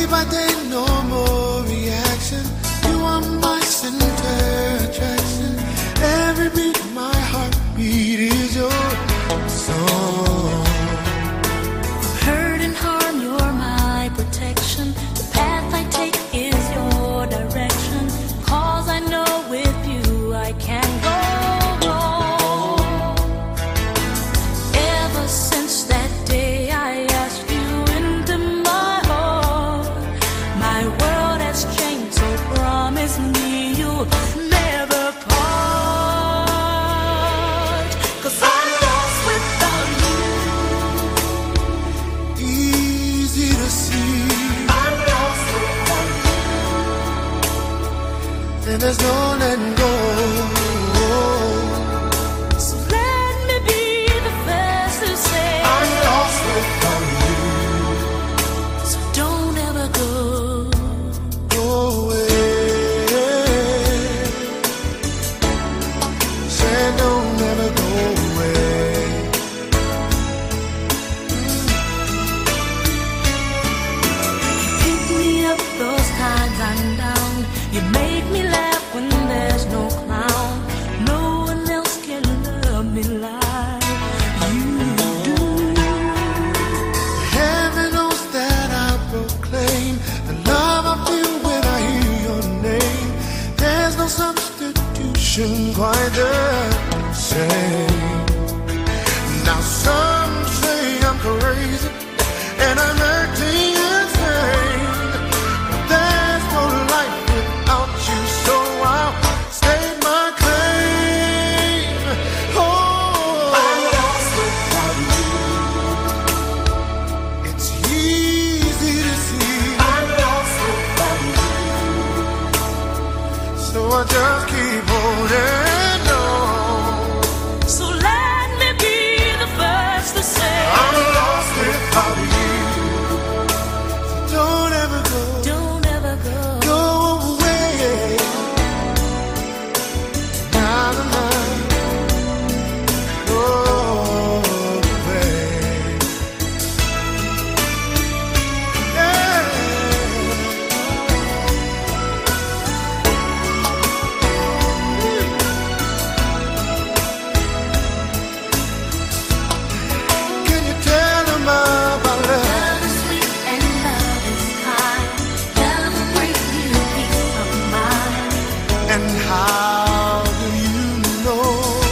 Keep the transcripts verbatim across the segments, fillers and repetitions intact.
by day, no more reaction. You are my center attraction. Every beat, my heartbeat is your song. Hurt and harm, you're my protection. The path I take is your direction. 'Cause I know with you I can go wrong. Ever since that day I asked you into my heart, my world has changed, so promise me you'll never part. 'Cause I'm lost without you. Easy to see, I'm lost without you. and there's no letting go. So let me be the first to say I'm lost without you. so don't ever go. Go away. Say don't ever go away. Pick me up those times I'm down. You make me laugh when there's no clown. No one else can love me like you do. Heaven knows that I proclaim the love I feel when I hear your name. There's no substitution quite the same. Now some say I'm crazy and I'm acting insane, but there's no life without you, so I'll state my claim. Oh, I'm lost without you. it's easy to see, I'm lost without you. so I just keep holding on. So let me be the first to say I'm lost without you, so don't ever go, don't ever go. go away. Now the night, go away. Yeah. Can you tell them about love? Love is sweet and love is kind. Love will bring you peace of mind. And how do you know?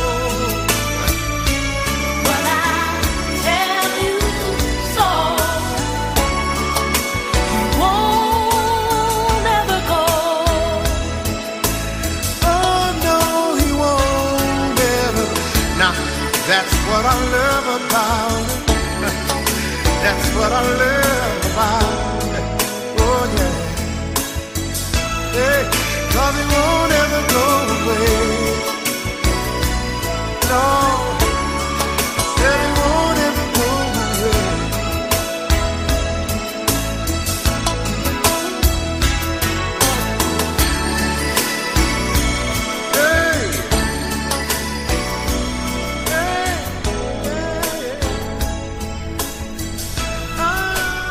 Well, I tell you so. You won't ever go. Oh no, he won't ever. Now that's what I love about it. That's what I love about it. Oh yeah. Hey, 'cause he won't ever go away. No, said he won't ever go away. Hey, hey, hey, hey. Ah.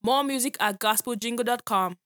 More music at gospel jingle dot com.